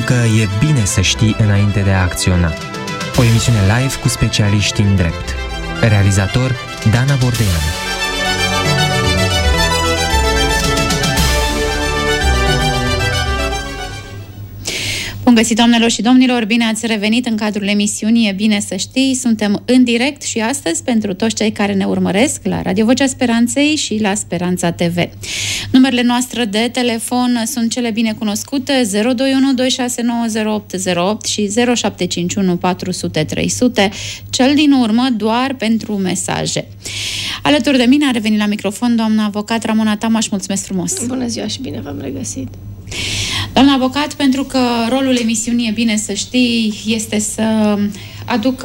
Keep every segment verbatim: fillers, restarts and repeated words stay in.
că e bine să știi înainte de a acționa. O emisiune live cu specialiști în drept. Realizator Dana Bordeanu. Bun găsit, doamnelor și domnilor, bine ați revenit în cadrul emisiunii E bine să știi. Suntem în direct și astăzi pentru toți cei care ne urmăresc la Radio Vocea Speranței și la Speranța T V. Numerele noastre de telefon sunt cele bine cunoscute: zero doi unu doi șase nouă zero opt zero opt și zero șapte cinci unu patru zero zero trei zero zero, cel din urmă doar pentru mesaje. Alături de mine a revenit la microfon doamna avocat Ramona Tamaș. Mulțumesc frumos! Bună ziua și bine v-am regăsit! Doamna avocat, pentru că rolul emisiunii E bine să știi este să aducă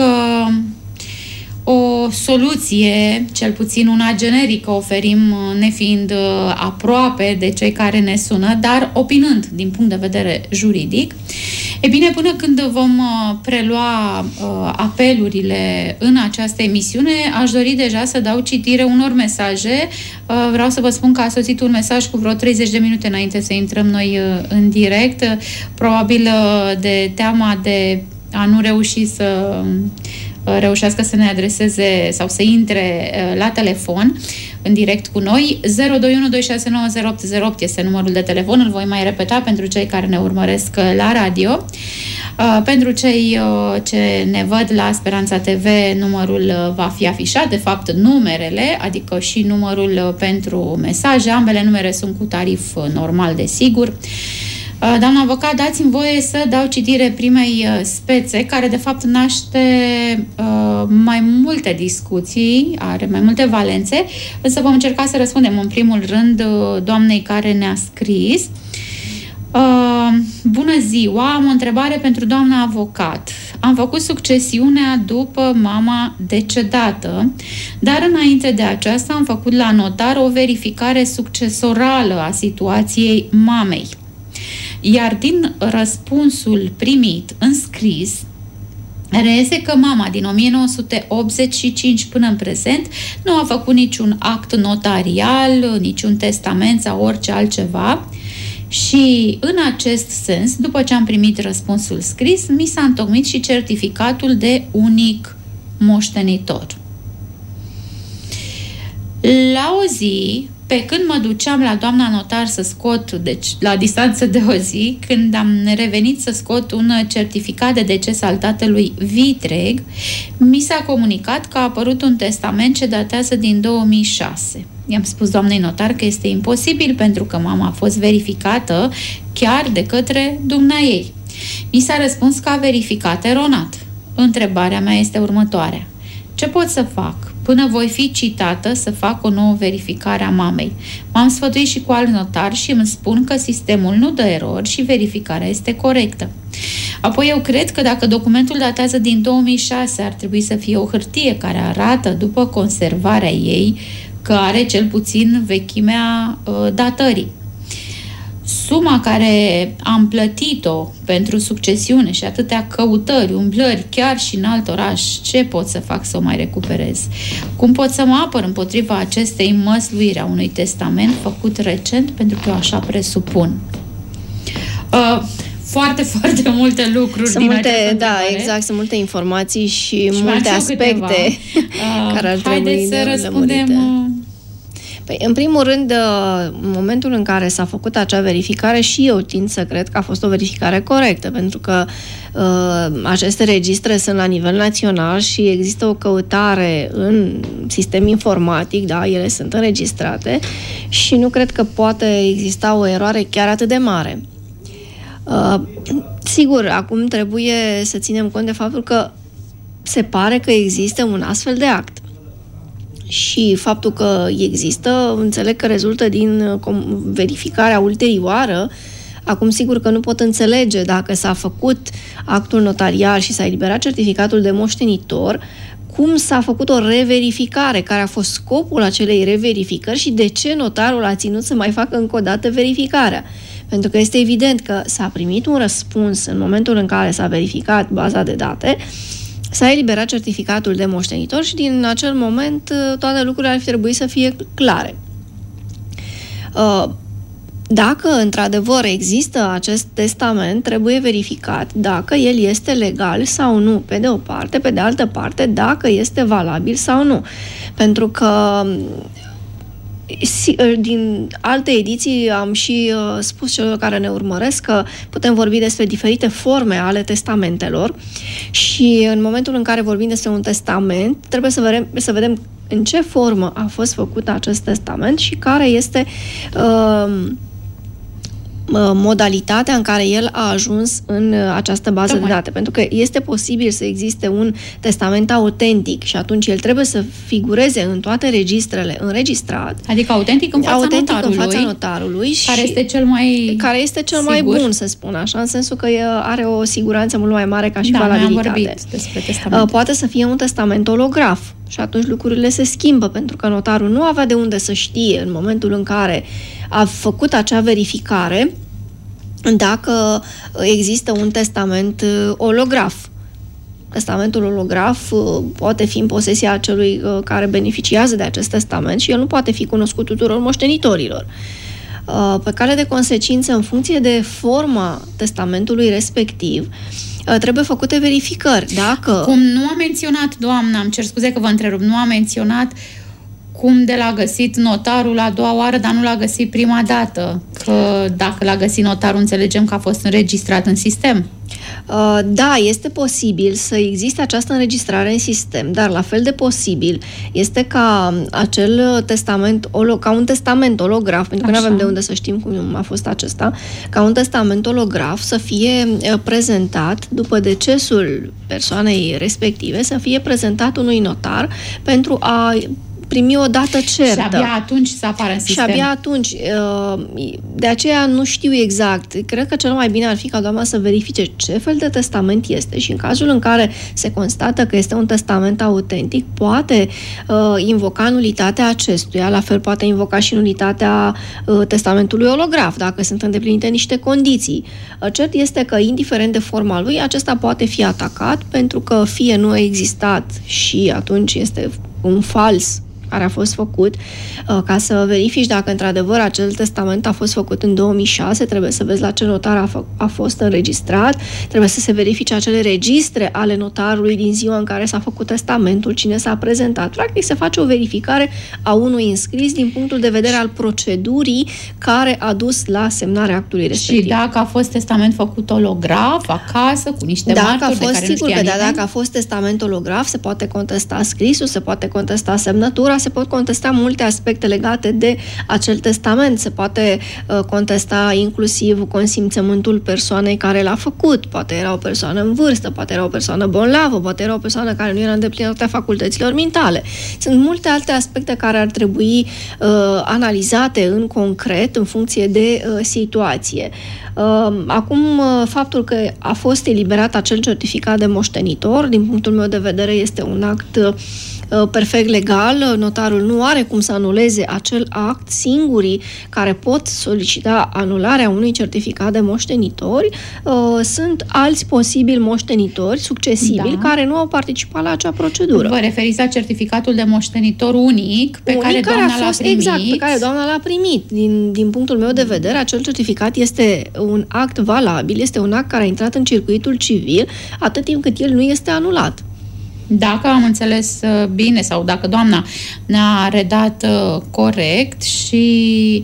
o soluție, cel puțin una generică, oferim nefiind aproape de cei care ne sună, dar opinând din punct de vedere juridic. E bine, până când vom prelua uh, apelurile în această emisiune, aș dori deja să dau citire unor mesaje. Uh, vreau să vă spun că a sosit un mesaj cu vreo treizeci de minute înainte să intrăm noi uh, în direct, uh, probabil uh, de teama de a nu reuși să uh, reușească să ne adreseze sau să intre uh, la telefon în direct cu noi. Zero doi unu doi șase nouă zero opt zero opt este numărul de telefon, îl voi mai repeta pentru cei care ne urmăresc la radio. Uh, pentru cei uh, ce ne văd la Speranța T V, numărul uh, va fi afișat, de fapt numerele, adică și numărul uh, pentru mesaje. Ambele numere sunt cu tarif uh, normal, desigur. Uh, doamna avocat, dați-mi voie să dau citire primei uh, spețe, care de fapt naște uh, mai multe discuții, are mai multe valențe, însă vom încerca să răspundem în primul rând uh, doamnei care ne-a scris. Uh, bună ziua, am o întrebare pentru doamna avocat. Am făcut succesiunea după mama decedată, dar înainte de aceasta am făcut la notar o verificare succesorală a situației mamei. Iar din răspunsul primit în scris, reiese că mama din o mie nouă sute optzeci și cinci până în prezent nu a făcut niciun act notarial, niciun testament sau orice altceva. Și în acest sens, după ce am primit răspunsul scris, mi s-a întocmit și certificatul de unic moștenitor. La o zi, pe când mă duceam la doamna notar să scot, deci la distanță de o zi, când am revenit să scot un certificat de deces al tatălui vitreg, mi s-a comunicat că a apărut un testament ce datează din două mii șase. I-am spus doamnei notar că este imposibil pentru că mama a fost verificată chiar de către dumneaei. Mi s-a răspuns că a verificat eronat. Întrebarea mea este următoarea: ce pot să fac până voi fi citată să fac o nouă verificare a mamei? M-am sfătuit și cu alt notar și îmi spun că sistemul nu dă erori și verificarea este corectă. Apoi eu cred că dacă documentul datează din două mii șase, ar trebui să fie o hârtie care arată, după conservarea ei, că are cel puțin vechimea uh, datării. Suma care am plătit-o pentru succesiune și atâtea căutări, umblări, chiar și în alt oraș, ce pot să fac să o mai recuperez? Cum pot să mă apăr împotriva acestei măsluiri a unui testament făcut recent, pentru că eu așa presupun? Uh, foarte, foarte multe lucruri sunt din multe, această da, întrebare. Exact, sunt multe informații și, și multe aspecte uh, care ar trebui haideți să răspundem. Păi, în primul rând, în momentul în care s-a făcut acea verificare, și eu tind să cred că a fost o verificare corectă, pentru că uh, aceste registre sunt la nivel național și există o căutare în sistem informatic, da, ele sunt înregistrate și nu cred că poate exista o eroare chiar atât de mare. Uh, sigur, acum trebuie să ținem cont de faptul că se pare că există un astfel de act. Și faptul că există, înțeleg că rezultă din verificarea ulterioară. Acum, sigur că nu pot înțelege dacă s-a făcut actul notarial și s-a eliberat certificatul de moștenitor, cum s-a făcut o reverificare, care a fost scopul acelei reverificări și de ce notarul a ținut să mai facă încă o dată verificarea. Pentru că este evident că s-a primit un răspuns în momentul în care s-a verificat baza de date, s-a eliberat certificatul de moștenitor și din acel moment toate lucrurile ar fi trebuit să fie clare. Dacă într-adevăr există acest testament, trebuie verificat dacă el este legal sau nu, pe de o parte, pe de altă parte, dacă este valabil sau nu. Pentru că din alte ediții am și uh, spus celor care ne urmăresc că putem vorbi despre diferite forme ale testamentelor și în momentul în care vorbim despre un testament, trebuie să vedem, să vedem în ce formă a fost făcut acest testament și care este uh, modalitatea în care el a ajuns în această bază Tocmai. de date. Pentru că este posibil să existe un testament autentic și atunci el trebuie să figureze în toate registrele înregistrat. Adică autentic în fața autentic notarului. în fața notarului și care este cel mai care este cel sigur. mai bun, să spun așa, în sensul că are o siguranță mult mai mare ca și da, valabilitate. Da, am vorbit despre testament. Poate să fie un testament holograf și atunci lucrurile se schimbă, pentru că notarul nu avea de unde să știe în momentul în care a făcut acea verificare dacă există un testament holograf. Testamentul holograf poate fi în posesia celui care beneficiază de acest testament și el nu poate fi cunoscut tuturor moștenitorilor. Pe cale de consecință, în funcție de forma testamentului respectiv, trebuie făcute verificări. Dacă... Cum nu a menționat, doamna, îmi cer scuze că vă întrerup, nu a menționat cum de l-a găsit notarul a doua oară, dar nu l-a găsit prima dată. Că dacă l-a găsit notarul, înțelegem că a fost înregistrat în sistem. Uh, da, este posibil să existe această înregistrare în sistem, dar la fel de posibil este ca acel testament, ca un testament holograf, pentru că nu avem de unde să știm cum a fost acesta, ca un testament holograf să fie prezentat după decesul persoanei respective, să fie prezentat unui notar pentru a primi o dată certă. Și abia atunci să apară în sistem. Și abia atunci. De aceea nu știu exact. Cred că cel mai bine ar fi ca doamna să verifice ce fel de testament este și în cazul în care se constată că este un testament autentic, poate uh, invoca nulitatea acestuia, la fel poate invoca și nulitatea uh, testamentului holograf, dacă sunt îndeplinite niște condiții. Uh, cert este că, indiferent de forma lui, acesta poate fi atacat pentru că fie nu a existat și atunci este un fals care a fost făcut, ca să verifici dacă într-adevăr acel testament a fost făcut în două mii șase, trebuie să vezi la ce notar a, f- a fost înregistrat, trebuie să se verifice acele registre ale notarului din ziua în care s-a făcut testamentul, cine s-a prezentat. Practic se face o verificare a unui înscris din punctul de vedere al procedurii care a dus la semnarea actului respectiv. Și dacă a fost testament făcut holograf, acasă, cu niște dacă martori a fost, de care sigur nu știa că nimeni? da, dacă a fost testament holograf, se poate contesta scrisul, se poate contesta semnătura, se pot contesta multe aspecte legate de acel testament. Se poate uh, contesta inclusiv consimțământul persoanei care l-a făcut. Poate era o persoană în vârstă, poate era o persoană bolnavă, poate era o persoană care nu era îndeplinită facultăților mentale. Sunt multe alte aspecte care ar trebui uh, analizate în concret, în funcție de uh, situație. Uh, acum, uh, faptul că a fost eliberat acel certificat de moștenitor, din punctul meu de vedere, este un act uh, perfect legal. Notarul nu are cum să anuleze acel act. Singurii care pot solicita anularea unui certificat de moștenitori uh, sunt alți posibili moștenitori succesibili da. care nu au participat la acea procedură. Vă referiți la certificatul de moștenitor unic pe unic care doamna care a fost, l-a primit. Exact, pe care doamna l-a primit. Din, din punctul meu de vedere, acel certificat este un act valabil, este un act care a intrat în circuitul civil atât timp cât el nu este anulat. Dacă am înțeles bine sau dacă doamna ne-a redat uh, corect și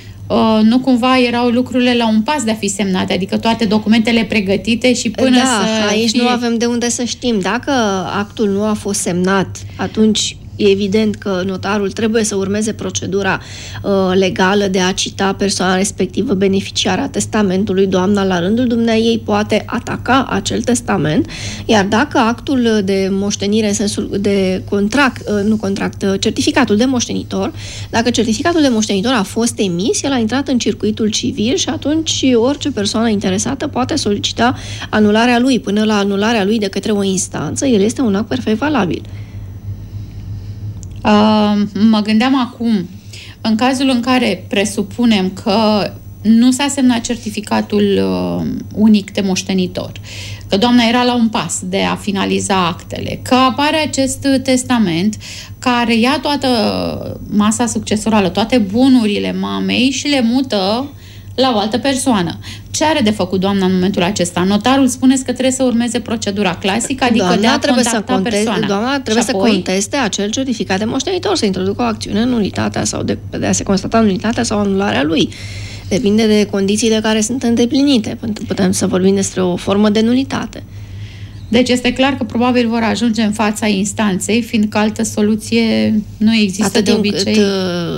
uh, nu cumva erau lucrurile la un pas de a fi semnate, adică toate documentele pregătite și până da, să aici fie... nu avem de unde să știm. Dacă actul nu a fost semnat, atunci e evident că notarul trebuie să urmeze procedura uh, legală de a cita persoana respectivă beneficiară a testamentului. Doamna, la rândul dumneaei, poate ataca acel testament, iar dacă actul de moștenire în sensul de contract, uh, nu contract, uh, certificatul de moștenitor, dacă certificatul de moștenitor a fost emis, el a intrat în circuitul civil și atunci orice persoană interesată poate solicita anularea lui. Până la anularea lui de către o instanță, el este un act perfect valabil. Uh, mă gândeam acum, în cazul în care presupunem că nu s-a semnat certificatul uh, unic de moștenitor, că doamna era la un pas de a finaliza actele, că apare acest testament care ia toată masa succesorală, toate bunurile mamei și le mută la o altă persoană. Ce are de făcut doamna în momentul acesta? Notarul spuneți că trebuie să urmeze procedura clasică, adică doamna de a trebuie contacta să conteste, persoana. Doamna trebuie și apoi... să conteste acel certificat de moștenitor, să introducă o acțiune în nulitatea sau de, de a se constata nulitatea sau anularea lui. Depinde de condițiile care sunt îndeplinite. Putem să vorbim despre o formă de nulitate. Deci este clar că probabil vor ajunge în fața instanței, fiindcă altă soluție nu există. Atât de obicei. Cât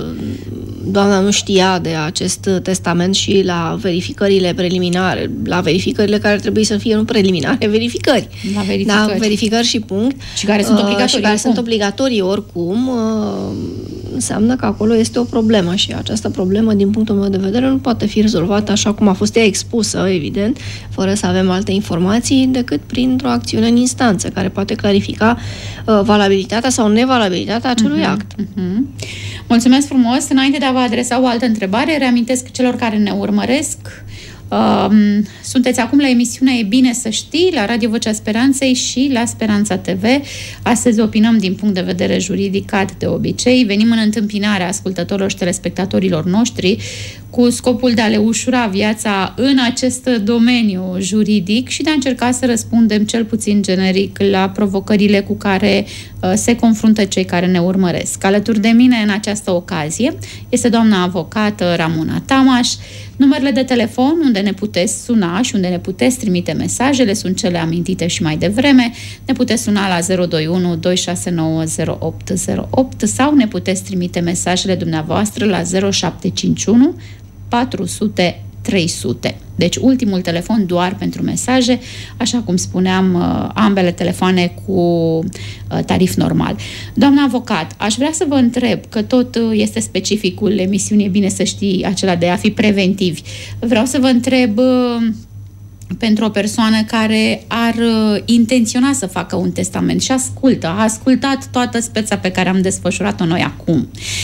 doamna nu știa de acest testament și la verificările preliminare, la verificările care trebuie să fie nu preliminare, verificări. La verificări. Da, verificări și punct. Și care sunt obligatorii. Și care oricum. sunt obligatorii oricum, înseamnă că acolo este o problemă și această problemă, din punctul meu de vedere, nu poate fi rezolvată așa cum a fost ea expusă, evident, fără să avem alte informații, decât printr-o acțiune în instanță, care poate clarifica uh, valabilitatea sau nevalabilitatea acelui uh-huh, act. Uh-huh. Mulțumesc frumos! Înainte de a vă adresa o altă întrebare, reamintesc celor care ne urmăresc, uh, sunteți acum la emisiunea E bine să știi, la Radio Vocea Speranței și la Speranța T V. Astăzi opinăm din punct de vedere juridic, ca de obicei. Venim în întâmpinarea ascultătorilor și telespectatorilor noștri cu scopul de a le ușura viața în acest domeniu juridic și de a încerca să răspundem cel puțin generic la provocările cu care uh, se confruntă cei care ne urmăresc. Alături de mine în această ocazie este doamna avocată Ramona Tamaș. Numerele de telefon unde ne puteți suna și unde ne puteți trimite mesajele sunt cele amintite și mai devreme. Ne puteți suna la zero doi unu doi șase nouă zero opt zero opt sau ne puteți trimite mesajele dumneavoastră la zero șapte cinci unu patru sute trei sute. Deci ultimul telefon doar pentru mesaje, așa cum spuneam, ambele telefoane cu tarif normal. Doamna avocat, aș vrea să vă întreb, că tot este specificul emisiunii, e bine să știi, acela de a fi preventivi. Vreau să vă întreb, pentru o persoană care ar intenționa să facă un testament și ascultă, a ascultat toată speța pe care am desfășurat-o noi acum,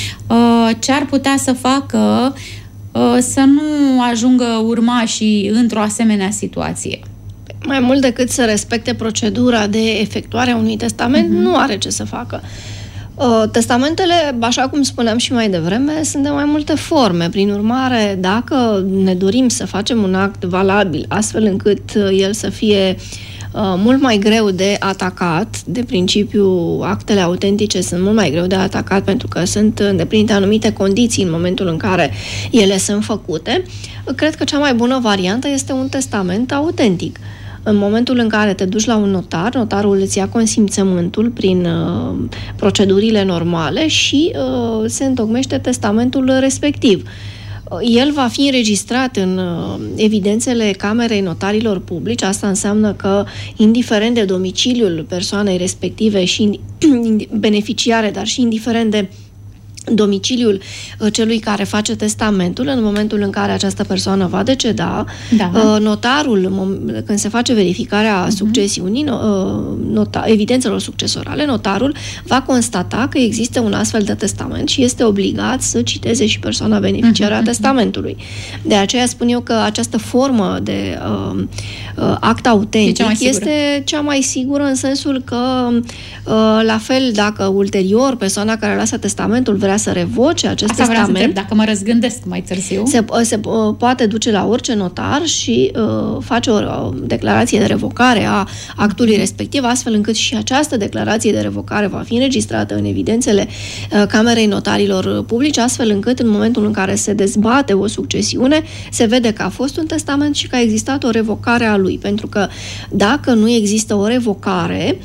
ce ar putea să facă să nu ajungă urmașii într-o asemenea situație? Mai mult decât să respecte procedura de efectuare a unui testament, uh-huh. nu are ce să facă. Testamentele, așa cum spuneam și mai devreme, sunt de mai multe forme. Prin urmare, dacă ne dorim să facem un act valabil, astfel încât el să fie mult mai greu de atacat, de principiu, actele autentice sunt mult mai greu de atacat pentru că sunt îndeplinite anumite condiții în momentul în care ele sunt făcute, cred că cea mai bună variantă este un testament autentic. În momentul în care te duci la un notar, notarul îți ia consimțământul prin uh, procedurile normale și uh, se întocmește testamentul respectiv. El va fi înregistrat în evidențele Camerei Notarilor Publici. Asta înseamnă că, indiferent de domiciliul persoanei respective și beneficiare, dar și indiferent de domiciliul celui care face testamentul, în momentul în care această persoană va deceda, da. Notarul, când se face verificarea succesiunii, nota, evidențelor succesorale, notarul va constata că există un astfel de testament și este obligat să citeze și persoana beneficiară a testamentului. De aceea spun eu că această formă de uh, act autentic cea este cea mai sigură, în sensul că, uh, la fel, dacă ulterior persoana care lasă testamentul vrea să revoce acest Asta testament, vreau să întreb, dacă mă răzgândesc mai târziu, se, se uh, poate duce la orice notar și uh, face o, o declarație de revocare a actului respectiv, astfel încât și această declarație de revocare va fi înregistrată în evidențele uh, Camerei Notarilor Publici, astfel încât în momentul în care se dezbate o succesiune, se vede că a fost un testament și că a existat o revocare a lui. Pentru că dacă nu există o revocare,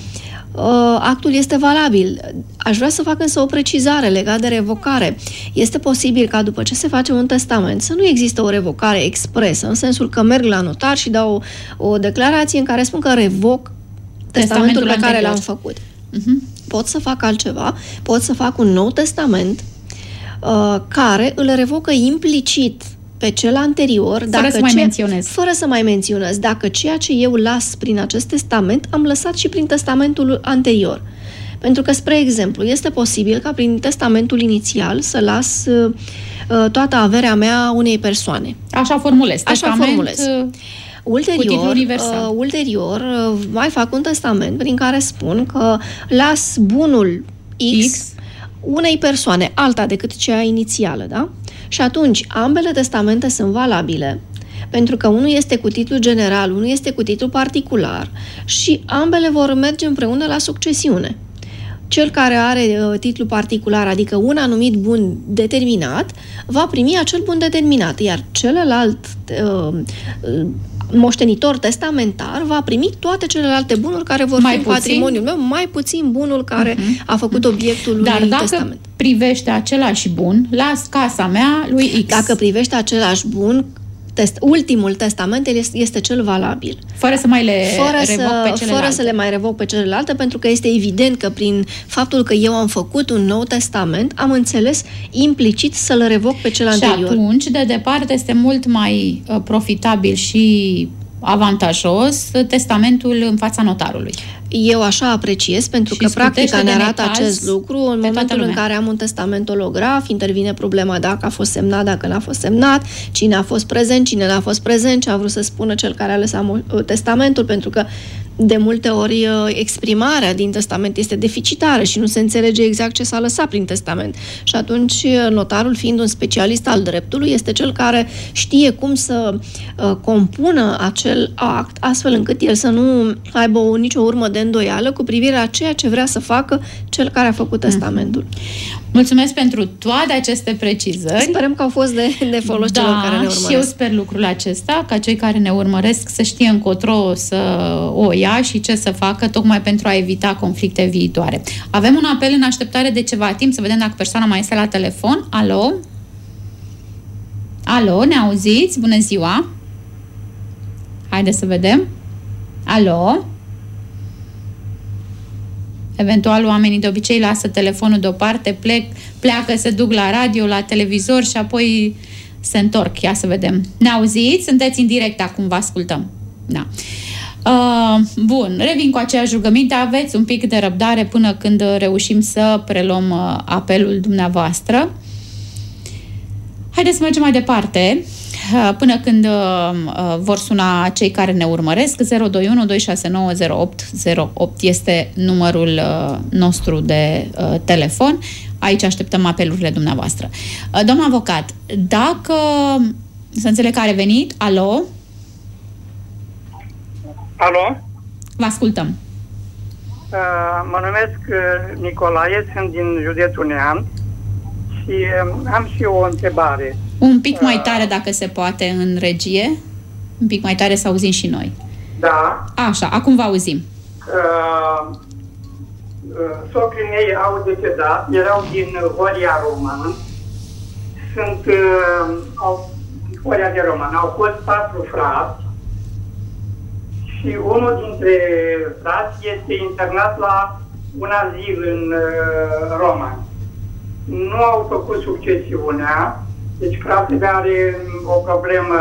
actul este valabil. Aș vrea să fac însă o precizare legată de revocare. Este posibil ca după ce se face un testament să nu există o revocare expresă, în sensul că merg la notar și dau o, o declarație în care spun că revoc testamentul, testamentul pe care l-am făcut. Uh-huh. Pot să fac altceva, pot să fac un nou testament uh, care îl revocă implicit pe cel anterior, fără dacă să mai ce, menționez. Fără să mai menționez, dacă ceea ce eu las prin acest testament, am lăsat și prin testamentul anterior. Pentru că, spre exemplu, este posibil ca prin testamentul inițial să las uh, toată averea mea unei persoane. Așa formulez. Așa formulez. Ulterior, uh, ulterior uh, mai fac un testament prin care spun că las bunul X, X. unei persoane, alta decât cea inițială, da? Și atunci, ambele testamente sunt valabile, pentru că unul este cu titlu general, unul este cu titlu particular și ambele vor merge împreună la succesiune. Cel care are uh, titlu particular, adică un anumit bun determinat, va primi acel bun determinat, iar celălalt uh, uh, moștenitor testamentar va primi toate celelalte bunuri care vor mai fi puțin? în patrimoniul meu, mai puțin bunul care uh-huh. a făcut obiectul unui Dar dacă testament. privește același bun, las casa mea lui X. Dacă privește același bun, test, ultimul testament este, este cel valabil. Fără să mai le fără revoc să, pe celelalte. Fără să le mai revoc pe celelalte, pentru că este evident că prin faptul că eu am făcut un nou testament, am înțeles implicit să-l revoc pe cel și anterior. Și atunci, de departe, este mult mai uh, profitabil și avantajos testamentul în fața notarului. Eu așa apreciez, pentru și că practica ne arată necaz acest lucru. În momentul în care am un testament olograf, intervine problema dacă a fost semnat, dacă n-a fost semnat, cine a fost prezent, cine n-a fost prezent, ce a vrut să spună cel care a lăsat testamentul, pentru că de multe ori exprimarea din testament este deficitară și nu se înțelege exact ce s-a lăsat prin testament. Și atunci notarul, fiind un specialist al dreptului, este cel care știe cum să uh, compună acel act, astfel încât el să nu aibă o, nicio urmă de îndoială cu privire la ceea ce vrea să facă cel care a făcut testamentul. Mulțumesc pentru toate aceste precizări. Sperăm că au fost de, de folos da, celor care ne urmăresc. Și eu sper lucrul acesta, ca cei care ne urmăresc să știe încotro să o ia și ce să facă, tocmai pentru a evita conflicte viitoare. Avem un apel în așteptare de ceva timp, să vedem dacă persoana mai este la telefon. Alo? Alo, ne auziți? Bună ziua! Haideți să vedem. Alo? Eventual, oamenii de obicei lasă telefonul deoparte, plec, pleacă, se duc la radio, la televizor și apoi se întorc. Ia să vedem. Ne auziți? Sunteți în direct acum, vă ascultăm. Da. Uh, bun, revin cu aceeași rugăminte. Aveți un pic de răbdare până când reușim să preluăm uh, apelul dumneavoastră. Haideți să mergem mai departe. Până când uh, vor suna cei care ne urmăresc, zero doi unu doi șase nouă zero opt zero opt este numărul uh, nostru de uh, telefon. Aici așteptăm apelurile dumneavoastră. Uh, domnul avocat, dacă să înțeleg că a revenit, alo? Alo? Vă ascultăm. Uh, mă numesc uh, Nicolae, sunt din județul Neamț și uh, am și o întrebare. Un pic mai tare, dacă se poate, în regie. Un pic mai tare să auzim și noi. Da. Așa, acum vă auzim. Uh, uh, socrii mei au decedat, erau din Horia Roman. Sunt, uh, au, Horia de Roman, au fost patru frați și unul dintre frați este internat la un azil în uh, Roman. Nu au făcut succesiunea. Deci fratele are o problemă,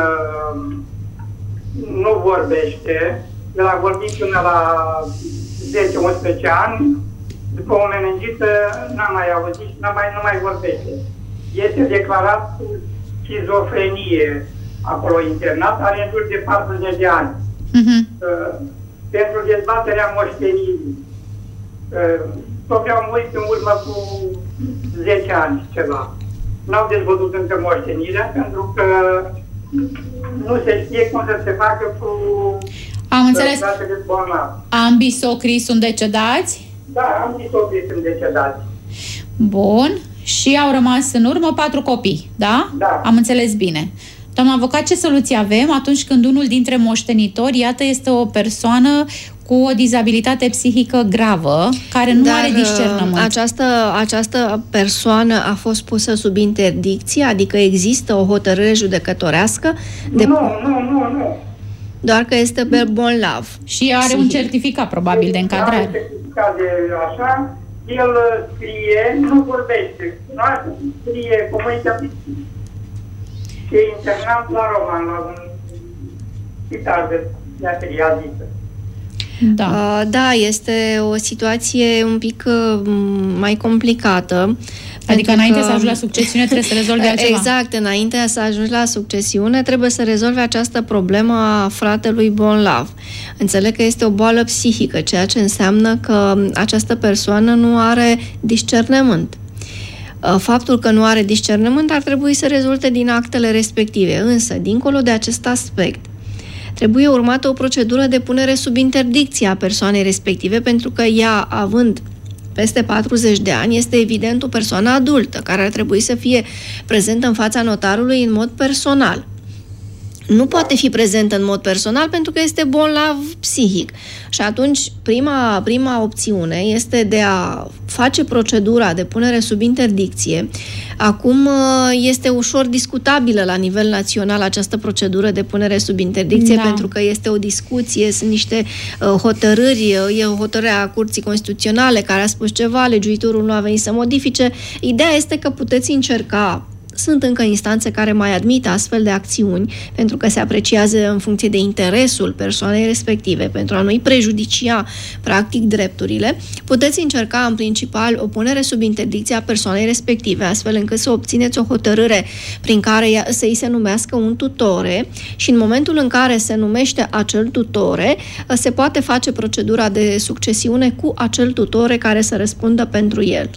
nu vorbește, el a vorbit până la zece unsprezece ani, după o meningită n-a mai auzit și n-a mai, nu mai vorbește. Este declarat cu schizofrenie acolo internat, are în jur de patruzeci de ani. Uh-huh. Uh, pentru dezbaterea moștenirii. Uh, Tocmai am murit în urmă cu zece ani ceva. N-au dezvăzut încă moștenirea, pentru că nu se știe cum să se facă cu Am înțeles. bolnavi. Ambii socrii sunt decedați? Da, ambii socrii sunt decedați. Bun. Și au rămas în urmă patru copii, da? Da. Am înțeles bine. Doamna avocat, ce soluție avem atunci când unul dintre moștenitori, iată, este o persoană cu o dizabilitate psihică gravă, care nu Dar are discernământ? Această, această persoană a fost pusă sub interdicție, adică există o hotărâre judecătorească? De... Nu, nu, nu, nu. Doar că este bolnav. Și are psihic. un certificat, probabil, de încadrare. Are certificat de așa, el scrie, nu vorbește, nu scrie comunitatea. Și e internat la Roman, la un spital de neafiliazisă. Da. Uh, da, este o situație un pic uh, mai complicată. Adică înainte că, să ajungi la succesiune trebuie să rezolvi altceva. Exact, înainte să ajungi la succesiune trebuie să rezolvi această problemă a fratelui bolnav. Înțeleg că este o boală psihică, ceea ce înseamnă că această persoană nu are discernământ. Faptul că nu are discernământ ar trebui să rezulte din actele respective. Însă, dincolo de acest aspect, trebuie urmată o procedură de punere sub interdicție a persoanei respective, pentru că ea, având peste patruzeci de ani, este evident o persoană adultă, care ar trebui să fie prezentă în fața notarului în mod personal. Nu poate fi prezentă în mod personal pentru că este bolnav psihic. Și atunci, prima, prima opțiune este de a face procedura de punere sub interdicție. Acum este ușor discutabilă la nivel național această procedură de punere sub interdicție, da. Pentru că este o discuție, sunt niște uh, hotărâri, e o hotărâre a Curții Constituționale care a spus ceva, legiuitorul nu a venit să modifice. Ideea este că puteți încerca. Sunt încă instanțe care mai admit astfel de acțiuni, pentru că se apreciază în funcție de interesul persoanei respective, pentru a nu-i prejudicia, practic, drepturile. Puteți încerca, în principal, o punere sub interdicție a persoanei respective, astfel încât să obțineți o hotărâre prin care să-i se numească un tutore și în momentul în care se numește acel tutore, se poate face procedura de succesiune cu acel tutore care să răspundă pentru el.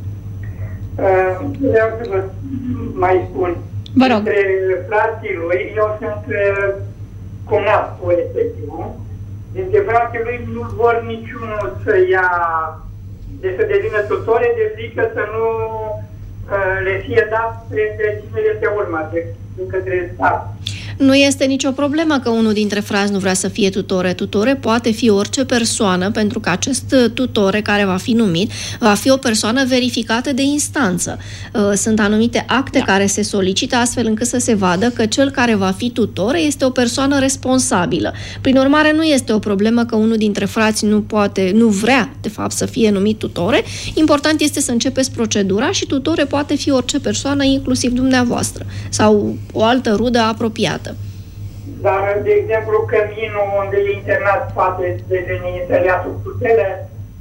Vreau să vă mai spun. Vă rog. Între frații lui, eu sunt cumnatul respectiv. Dintre frații lui nu vor niciunul să ia, de să devină tutore, de frică să nu uh, le fie dat întreținere pe urmă, de, de către stat. Nu este nicio problemă că unul dintre frați nu vrea să fie tutore. Tutore poate fi orice persoană, pentru că acest tutore care va fi numit va fi o persoană verificată de instanță. Sunt anumite acte da. care se solicită astfel încât să se vadă că cel care va fi tutore este o persoană responsabilă. Prin urmare, nu este o problemă că unul dintre frați nu poate, nu vrea, de fapt, să fie numit tutore. Important este să începeți procedura și tutore poate fi orice persoană, inclusiv dumneavoastră, sau o altă rudă apropiată. Dar, de exemplu, căminul unde e internat poate deveni intelia sub tutele?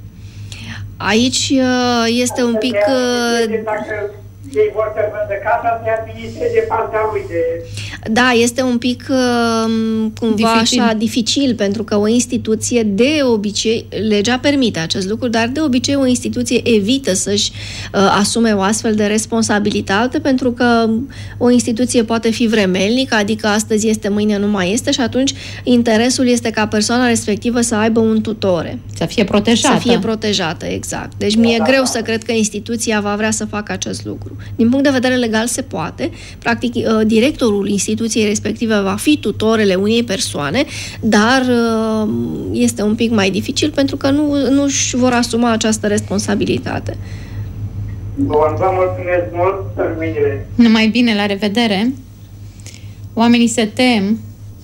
Aici este un pic... Dacă ei vor să vândă casa, se administreze partea lui de... Da, este un pic cumva dificil. așa dificil, pentru că o instituție de obicei, legea permite acest lucru, dar de obicei o instituție evită să-și uh, asume o astfel de responsabilitate, pentru că o instituție poate fi vremelnică, adică astăzi este, mâine nu mai este și atunci interesul este ca persoana respectivă să aibă un tutore. Să fie protejată. Să fie protejată, exact. Deci mi-e greu să cred că instituția va vrea să facă acest lucru. Din punct de vedere legal se poate. Practic, uh, directorul instituției respective va fi tutorele unei persoane, dar uh, este un pic mai dificil pentru că nu, nu își vor asuma această responsabilitate. Bun, vă mulțumesc mult, terminile. Numai bine, la revedere. Oamenii se tem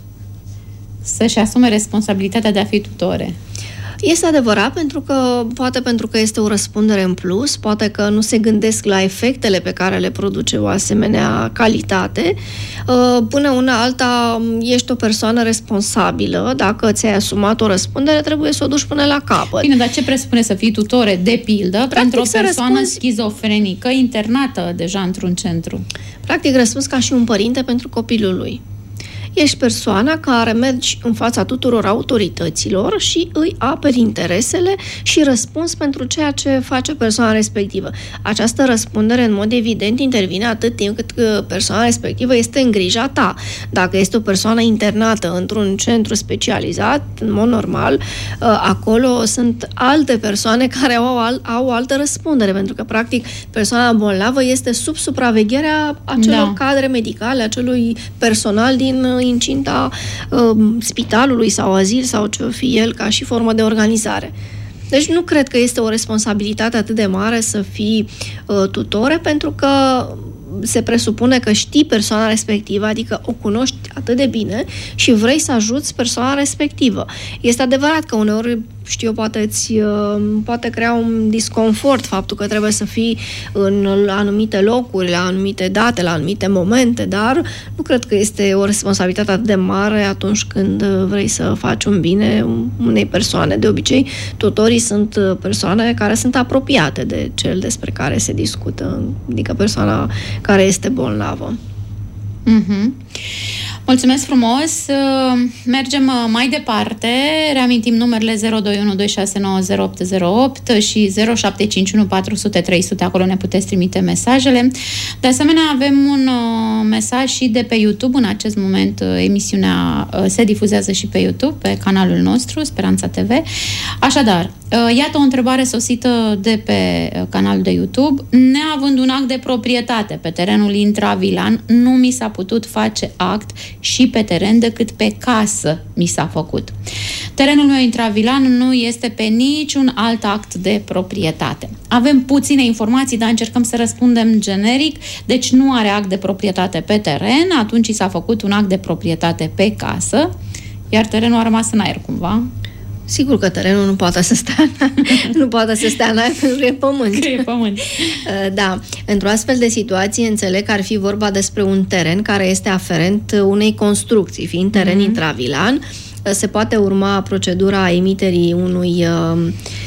să-și asume responsabilitatea de a fi tutore. Este adevărat, pentru că, poate pentru că este o răspundere în plus, poate că nu se gândesc la efectele pe care le produce o asemenea calitate. Până una alta, ești o persoană responsabilă, dacă ți-ai asumat o răspundere, trebuie să o duci până la capăt. Bine, dar ce presupune să fii tutore, de pildă, practic pentru o persoană răspunzi... schizofrenică internată deja într-un centru? Practic răspunzi ca și un părinte pentru copilul lui. Ești persoana care mergi în fața tuturor autorităților și îi aperi interesele și răspunzi pentru ceea ce face persoana respectivă. Această răspundere, în mod evident, intervine atât timp cât persoana respectivă este în grija ta. Dacă este o persoană internată într-un centru specializat, în mod normal, acolo sunt alte persoane care au, au o altă răspundere, pentru că, practic, persoana bolnavă este sub supravegherea acelor da. cadre medicale, acelui personal din incinta uh, spitalului sau azil sau ce-o fi el ca și formă de organizare. Deci nu cred că este o responsabilitate atât de mare să fii uh, tutore, pentru că se presupune că știi persoana respectivă, adică o cunoști atât de bine și vrei să ajuți persoana respectivă. Este adevărat că uneori, știu eu, poate, îți, poate crea un disconfort faptul că trebuie să fii în anumite locuri, la anumite date, la anumite momente, dar nu cred că este o responsabilitate atât de mare atunci când vrei să faci un bine unei persoane. De obicei, tutorii sunt persoane care sunt apropiate de cel despre care se discută, adică persoana care este bolnavă. Mm-hmm. Mulțumesc frumos! Mergem mai departe. Reamintim numerele zero doi unu doi șase nouă zero opt zero opt și zero șapte cinci unu patru zero zero trei zero zero. Acolo ne puteți trimite mesajele. De asemenea, avem un mesaj și de pe YouTube. În acest moment emisiunea se difuzează și pe YouTube, pe canalul nostru, Speranța T V. Așadar, iată o întrebare sosită de pe canalul de YouTube. Neavând un act de proprietate pe terenul intravilan, nu mi s-a putut face act și pe teren decât pe casă mi s-a făcut. Terenul meu intravilan nu este pe niciun alt act de proprietate. Avem puține informații, dar încercăm să răspundem generic. Deci nu are act de proprietate pe teren, atunci i s-a făcut un act de proprietate pe casă, iar terenul a rămas în aer cumva. Sigur că terenul nu poate să stea nu poate să stea în aer pentru că e pământ. Că e pământ. Da. Într-o astfel de situație înțeleg că ar fi vorba despre un teren care este aferent unei construcții. Fiind teren mm-hmm. intravilan, se poate urma procedura emiterii unui uh,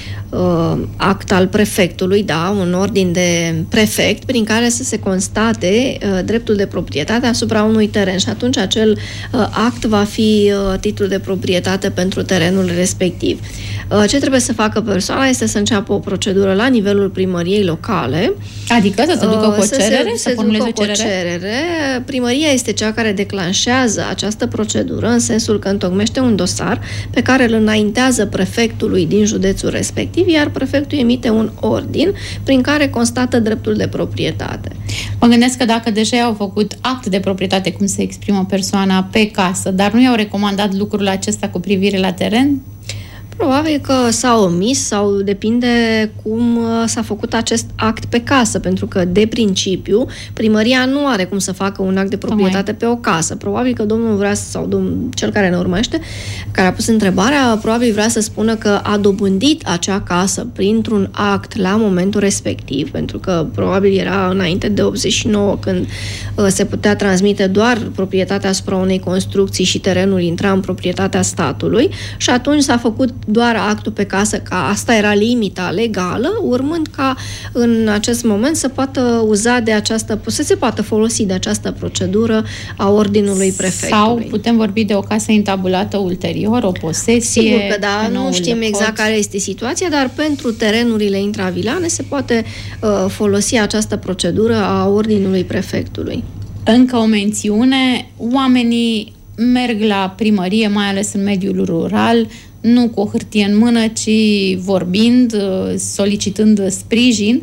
uh, act al prefectului, da, un ordin de prefect prin care să se constate uh, dreptul de proprietate asupra unui teren și atunci acel uh, act va fi uh, titlul de proprietate pentru terenul respectiv. Uh, ce trebuie să facă persoana este să înceapă o procedură la nivelul primăriei locale. Adică să se ducă cu o cerere? Să se, să se ducă cu o cerere. Primăria este cea care declanșează această procedură în sensul că întocmește un dosar pe care îl înaintează prefectului din județul respectiv, iar prefectul emite un ordin prin care constată dreptul de proprietate. Mă gândesc că dacă deja au făcut act de proprietate, cum se exprimă persoana, pe casă, dar nu i-au recomandat lucrul acesta cu privire la teren? Probabil că s-a omis sau depinde cum s-a făcut acest act pe casă, pentru că, de principiu, primăria nu are cum să facă un act de proprietate pe o casă. Probabil că domnul vrea, sau domnul, cel care ne urmărește, care a pus întrebarea, probabil vrea să spună că a dobândit acea casă printr-un act la momentul respectiv, pentru că probabil era înainte de optzeci și nouă, când uh, se putea transmite doar proprietatea asupra unei construcții și terenul intra în proprietatea statului și atunci s-a făcut doar actul pe casă, că asta era limita legală, urmând ca în acest moment să poată uza de această, să se poată folosi de această procedură a ordinului prefectului. Sau putem vorbi de o casă intabulată ulterior, o posesie. Sigur că da, nu știm exact care este situația, dar pentru terenurile intravilane se poate uh, folosi această procedură a ordinului prefectului. Încă o mențiune, oamenii merg la primărie, mai ales în mediul rural, nu cu o hârtie în mână, ci vorbind, solicitând sprijin.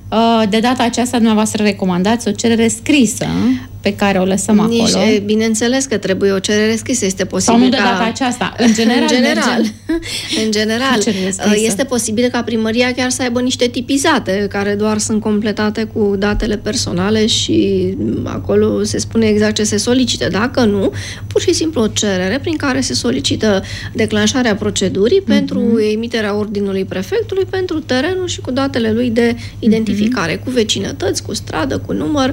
De data aceasta, dumneavoastră recomandați o cerere scrisă pe care o lăsăm acolo. Nici, bineînțeles că trebuie o cerere scrisă. Este posibil sau nu de ca... data aceasta. În general, în general, în general este posibil ca primăria chiar să aibă niște tipizate care doar sunt completate cu datele personale și acolo se spune exact ce se solicită. Dacă nu, pur și simplu o cerere prin care se solicită declanșarea procedurii mm-hmm. pentru emiterea ordinului prefectului, pentru terenul și cu datele lui de identificare, mm-hmm. cu vecinătăți, cu stradă, cu număr,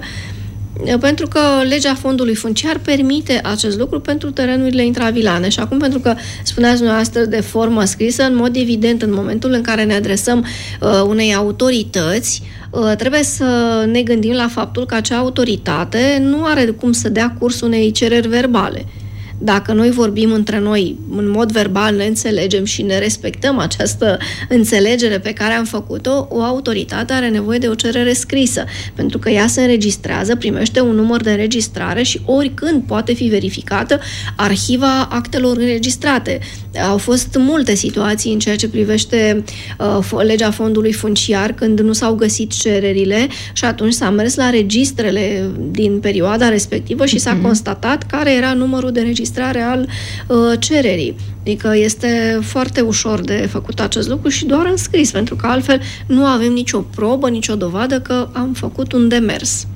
pentru că legea fondului funciar permite acest lucru pentru terenurile intravilane. Și acum, pentru că spuneați dumneavoastră de formă scrisă, în mod evident, în momentul în care ne adresăm uh, unei autorități, uh, trebuie să ne gândim la faptul că acea autoritate nu are cum să dea curs unei cereri verbale. Dacă noi vorbim între noi în mod verbal, ne înțelegem și ne respectăm această înțelegere pe care am făcut-o, o autoritate are nevoie de o cerere scrisă, pentru că ea se înregistrează, primește un număr de înregistrare și oricând poate fi verificată arhiva actelor înregistrate. Au fost multe situații în ceea ce privește uh, legea fondului funciar, când nu s-au găsit cererile și atunci s-a mers la registrele din perioada respectivă și s-a constatat care era numărul de înregistrare al uh, cererii. Adică este foarte ușor de făcut acest lucru și doar în scris, pentru că altfel nu avem nicio probă, nicio dovadă că am făcut un demers.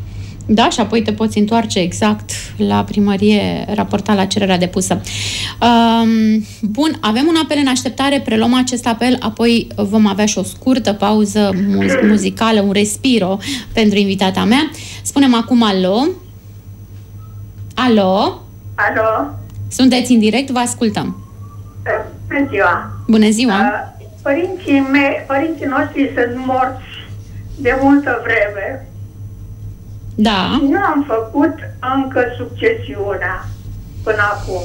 Da, și apoi te poți întoarce exact la primărie, raporta la cererea depusă. Um, bun, avem un apel în așteptare, preluăm acest apel, apoi vom avea și o scurtă pauză muz- muzicală, un respiro pentru invitata mea. Spunem acum alo. Alo? Alo? Sunteți în direct, vă ascultăm. Bună ziua! Bună ziua! Părinții mei, părinții noștri sunt morți de multă vreme. Da. Nu am făcut încă succesiunea până acum.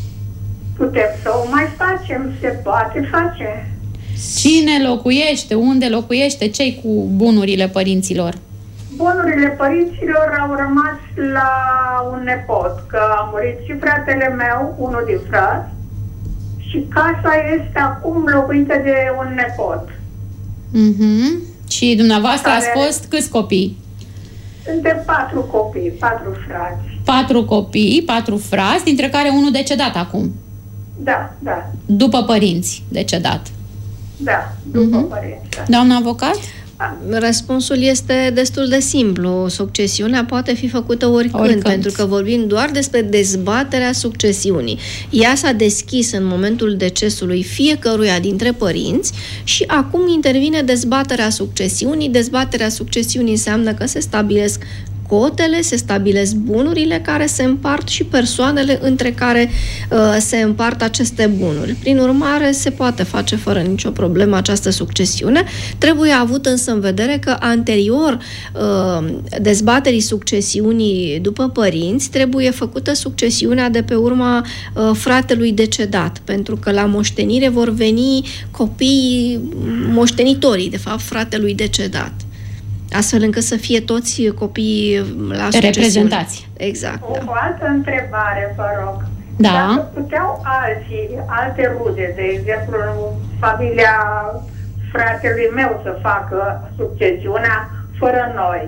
Putem să o mai facem, se poate face. Cine locuiește? Unde locuiește? Ce-i cu bunurile părinților? Bunurile părinților au rămas la un nepot, că a murit și fratele meu, unul din frați, și casa este acum locuită de un nepot. Mm-hmm. Și dumneavoastră Care... ați fost câți copii? Suntem patru copii, patru frați. Patru copii, patru frați, dintre care unul decedat acum. Da, da. După părinți decedat. Da, după Mm-hmm. părinți. Da. Doamna avocat? Răspunsul este destul de simplu. Succesiunea poate fi făcută oricând, oricând, pentru că vorbim doar despre dezbaterea succesiunii. Ea s-a deschis în momentul decesului fiecăruia dintre părinți și acum intervine dezbaterea succesiunii. Dezbaterea succesiunii înseamnă că se stabilesc cotele, se stabilesc bunurile care se împart și persoanele între care uh, se împart aceste bunuri. Prin urmare, se poate face fără nicio problemă această succesiune. Trebuie avut însă în vedere că anterior uh, dezbaterii succesiunii după părinți, trebuie făcută succesiunea de pe urma uh, fratelui decedat, pentru că la moștenire vor veni copiii, moștenitorii, de fapt, fratelui decedat. Astfel încât să fie toți copiii la succesiune. Reprezentați. Exact, O, da. o altă întrebare, vă rog. Da. Dacă puteau alții, alte rude, de exemplu, familia fratelui meu să facă succesiunea fără noi,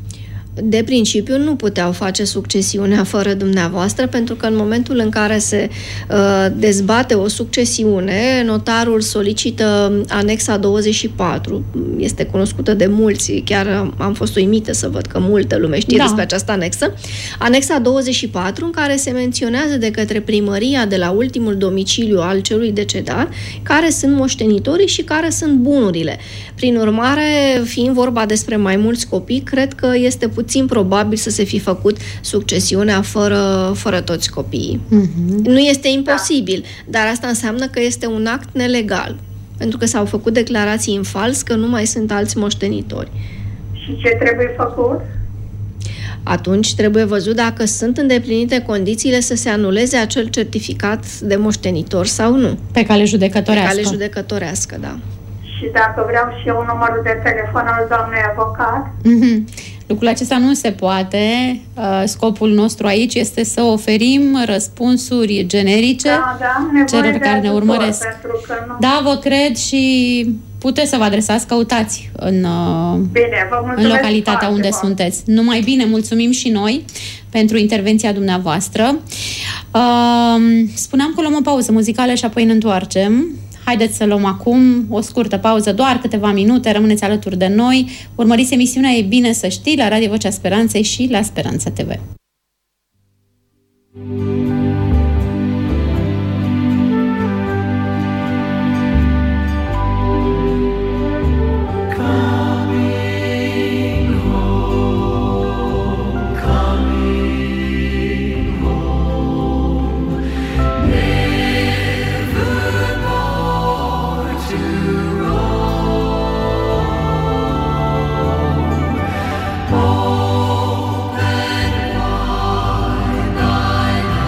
De principiu nu puteau face succesiunea fără dumneavoastră, pentru că în momentul în care se uh, dezbate o succesiune, notarul solicită anexa douăzeci și patru. Este cunoscută de mulți, chiar am fost uimită să văd că multă lume știe da. despre această anexă. Anexa douăzeci și patru, în care se menționează de către primăria de la ultimul domiciliu al celui decedat, care sunt moștenitorii și care sunt bunurile. Prin urmare, fiind vorba despre mai mulți copii, cred că este puțin probabil să se fi făcut succesiunea fără, fără toți copiii. Mm-hmm. Nu este imposibil, dar asta înseamnă că este un act nelegal, pentru că s-au făcut declarații în fals că nu mai sunt alți moștenitori. Și ce trebuie făcut? Atunci trebuie văzut dacă sunt îndeplinite condițiile să se anuleze acel certificat de moștenitor sau nu. Pe cale judecătorească. Pe cale judecătorească, da. Și dacă vreau și eu numărul de telefon al doamnei avocat? Mm-hmm. Lucrul acesta nu se poate. Scopul nostru aici este să oferim răspunsuri generice da, da, celor care ne urmăresc. Nu... Da, vă cred și puteți să vă adresați, căutați în, bine, vă în localitatea unde mult. sunteți. Numai bine, mulțumim și noi pentru intervenția dumneavoastră. Spuneam că luăm o pauză muzicală și apoi ne întoarcem. Haideți să luăm acum o scurtă pauză, doar câteva minute, rămâneți alături de noi. Urmăriți emisiunea E bine să știi la Radio Vocea Speranței și la Speranța T V. Open wide thy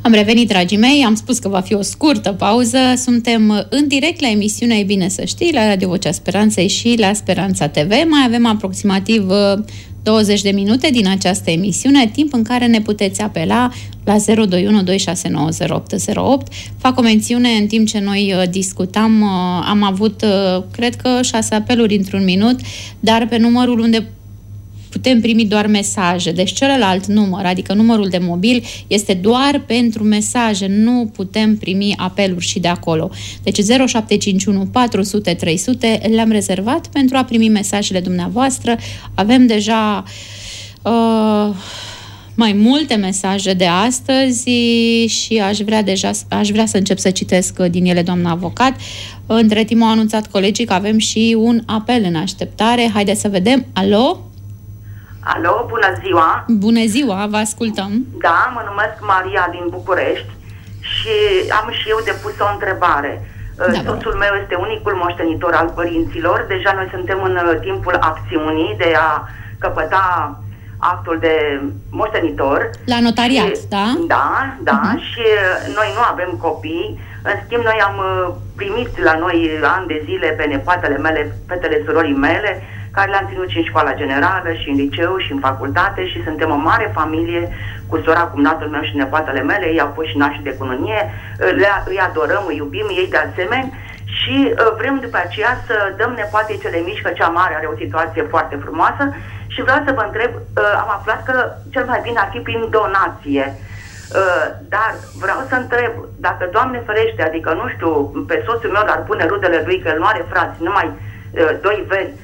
Am revenit, dragii mei, am spus că va fi o scurtă pauză. Suntem în direct la emisiunea E Bine Să Știi, la Radio Vocea Speranței și la Speranța T V. Mai avem aproximativ douăzeci de minute din această emisiune, timp în care ne puteți apela la zero doi unu doi șase nouă zero opt zero opt. Fac o mențiune, în timp ce noi discutam, am avut, cred că, șase apeluri într-un minut, dar pe numărul unde putem primi doar mesaje. Deci celălalt număr, adică numărul de mobil, este doar pentru mesaje. Nu putem primi apeluri și de acolo. Deci zero șapte cinci unu patru zero zero trei zero zero le-am rezervat pentru a primi mesajele dumneavoastră. Avem deja uh, mai multe mesaje de astăzi și aș vrea deja aș vrea să încep să citesc din ele, doamna avocat. Între timp au anunțat colegii că avem și un apel în așteptare. Haideți să vedem. Alo? Alo, bună ziua! Bună ziua, vă ascultăm! Da, mă numesc Maria din București și am și eu de pus o întrebare. Da, soțul meu este unicul moștenitor al părinților. Deja noi suntem în timpul acțiunii de a căpăta actul de moștenitor. La notariat, și, da? Da, da, uh-huh. și noi nu avem copii. În schimb, noi am primit la noi ani de zile pe nepoatele mele, fetele surorii mele, care le-am ținut și în școala generală, și în liceu, și în facultate, și suntem o mare familie cu sora, cumnatul meu și nepoatele mele. Ei au fost și nași de cununie, le, îi adorăm, îi iubim, ei de asemenea, și vrem după aceea să dăm nepoatei cele mici, că cea mare are o situație foarte frumoasă, și vreau să vă întreb, am aflat că cel mai bine ar fi prin donație. Dar vreau să întreb, dacă, Doamne ferește, adică, nu știu, pe soțul meu ar pune rudele lui, că el nu are frați, numai doi veri,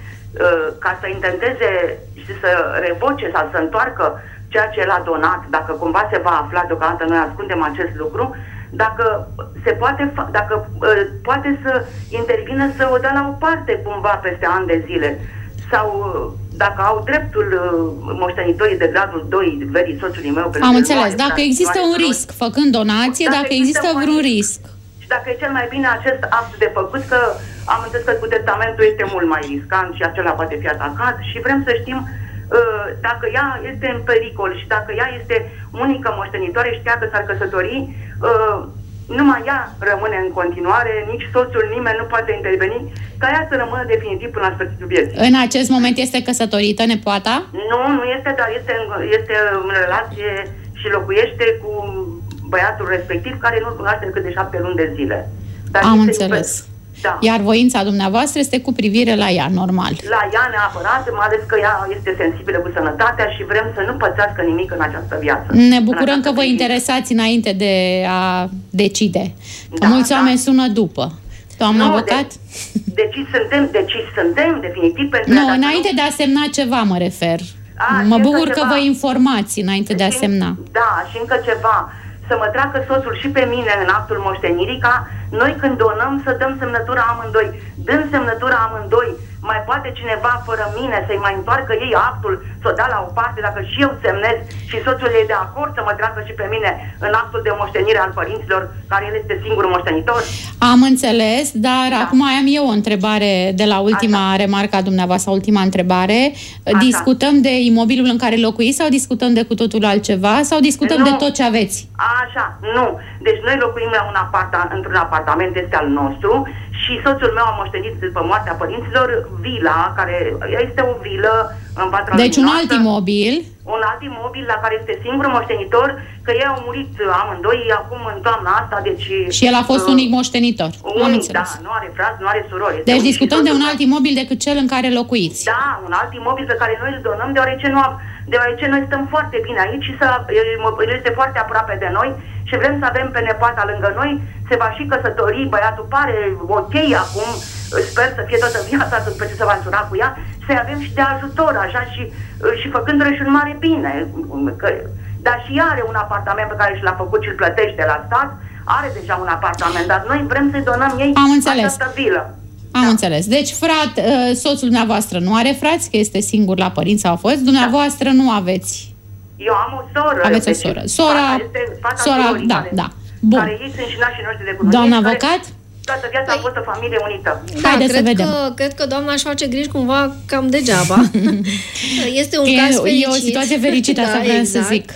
ca să intenteze și să revoce sau să întoarcă ceea ce el a donat, dacă cumva se va afla, deocamdată noi ascundem acest lucru, dacă se poate, dacă poate să intervină să o dea la o parte cumva peste ani de zile, sau dacă au dreptul moștenitorii de gradul doi, verii soțului meu. Am înțeles, dacă există un risc, făcând donație, dacă, dacă există vreun risc. Și dacă e cel mai bine acest act de făcut, că am înțeles că cu testamentul este mult mai riscant și acela poate fi atacat, și vrem să știm uh, dacă ea este în pericol și dacă ea este unică moștenitoare și ea că s-ar căsători, uh, numai ea rămâne în continuare, nici soțul, nimeni nu poate interveni, ca ea să rămână definitiv până la sfârșitul vieții. În acest moment este căsătorită nepoata? Nu, nu este, dar este în, este în relație și locuiește cu băiatul respectiv, care nu-l cunoaște decât de șapte luni de zile. Dar am înțeles. Da. Iar voința dumneavoastră este cu privire la ea, normal. La ea neapărat, mai ales că ea este sensibilă cu sănătatea și vrem să nu pățească nimic în această viață. Ne bucurăm că vă interesați înainte de a decide. Că da, mulți da. oameni sună după. Doamna nu, avocat? De, deci suntem, deci suntem definitiv pentru... Nu, înainte nu... de a semna ceva mă refer. A, mă bucur că ceva... vă informați înainte de a semna. Da, și încă ceva. Să mă treacă soțul și pe mine în actul moștenirii, ca noi când donăm să dăm semnătura amândoi. Dând semnătura amândoi, mai poate cineva fără mine să-i mai întoarcă ei actul, să o dea la o parte, dacă și eu semnez și soțul e de acord să mă treacă și pe mine în actul de moștenire al părinților, care el este singurul moștenitor? Am înțeles, dar da. acum am eu o întrebare de la ultima Așa. remarcă a dumneavoastră, ultima întrebare. Așa. Discutăm de imobilul în care locuiți sau discutăm de cu totul altceva sau discutăm nu. de tot ce aveți? Așa, nu. Deci noi locuim la un aparta, într-un apartament, este al nostru, și soțul meu a moștenit după moartea părinților vila, care este o vilă în patra Deci un alt imobil. Un alt imobil la care este singurul moștenitor, că ei au murit amândoi acum în toamna asta, deci... Și el a fost uh, unic moștenitor. Unic, da, nu are frați, nu are surori. Deci discutăm de un alt imobil decât cel în care locuiți. Da, un alt imobil pe care noi îl donăm, deoarece, nu am, deoarece noi stăm foarte bine aici și să, el este foarte aproape de noi și vrem să avem pe nepoata lângă noi, se va și căsători, băiatul pare ok acum, sper să fie toată viața după ce se va înțura cu ea, să-i avem și de ajutor, așa, și, și făcându-le și un mare bine. Că, dar și ea are un apartament pe care și l-a făcut și îl plătește la stat, are deja un apartament, dar noi vrem să-i donăm ei Am înțeles. această vilă. Am da. înțeles. Deci, frat, soțul dumneavoastră nu are frați, că este singur la părinți sau a fost, dumneavoastră da. nu aveți. Eu am o soră. Aveți o soră. Sora, este sora, da, care, da. Bun. Care ei sunt și nașii noștri de cunoștință. Doamna avocat? Toată viața a fost o familie unită. Da, Haideți cred să vedem. Că, cred că doamna își face griji cumva cam degeaba. Este un e, caz fericit. E o situație fericită, da, asta vreau exact. să zic.